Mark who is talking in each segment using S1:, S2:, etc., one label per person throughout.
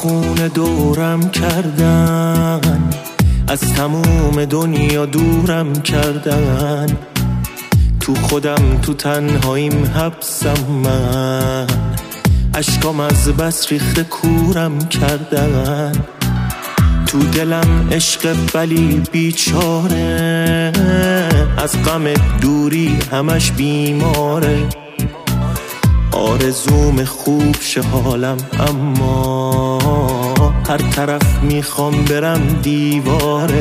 S1: خونه دورم کردن، از تموم دنیا دورم کردن، تو خودم تو تنهاییم حبسم من، اشکام از بس ریخته کورم کردن، تو دلم عشق ولی بیچاره، از غم دوری همش بیماره، آرزوم خوب شه حالم اما هر طرف میخوام برم دیواره.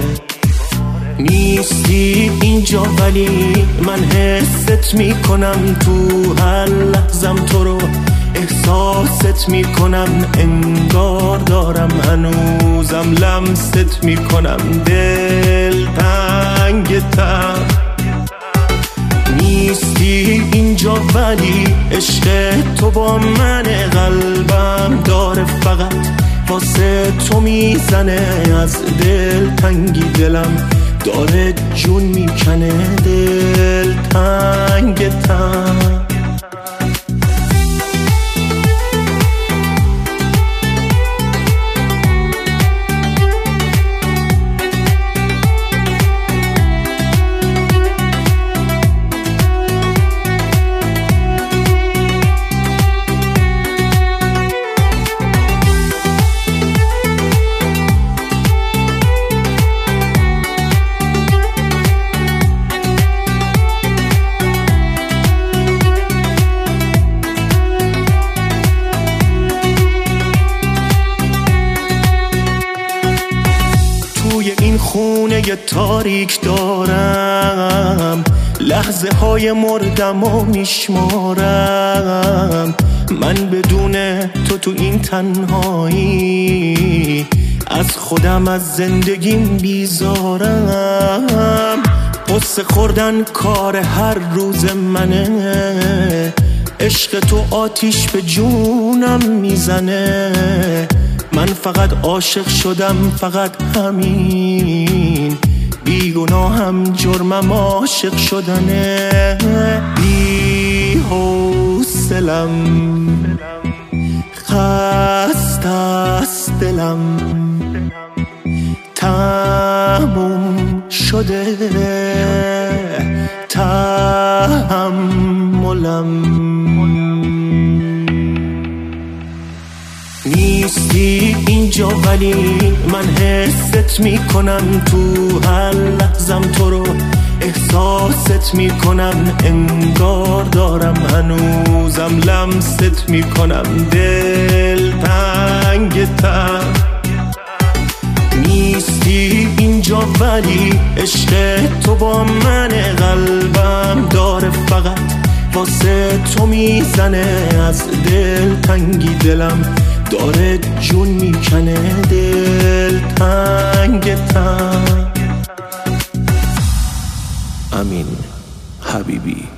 S1: نیستی اینجا ولی من حست میکنم، تو هر لحظم تو رو احساست میکنم، انگار دارم هنوزم لمست میکنم، دل تنگتم. نیستی اینجا ولی عشق تو با من، قلبم داره فقط واسه تو میزنه، از دل تنگی دلم داره جون میکنه، دل تنگتم. این خونه ی تاریک دارم، لحظه های مردم و میشمارم، من بدون تو این تنهایی از خودم از زندگیم بیزارم، قصه خوردن کار هر روز منه، عشق تو آتیش به جونم میزنه، من فقط عاشق شدم فقط همین، بیگناهم جرمم عاشق شدنه، بی حوصلم خسته است دلم، تموم شده تحملم. نیستی اینجا ولی من حست میکنم، تو هر لحظم تو رو احساست میکنم، انگار دارم هنوزم لمست میکنم، دل تنگتم. نیستی اینجا ولی عشق تو با من، قلبم داره فقط واسه تو میزنه، از دل تنگی دلم داره جون میکنه، دل تنگتم. امین حبیبی.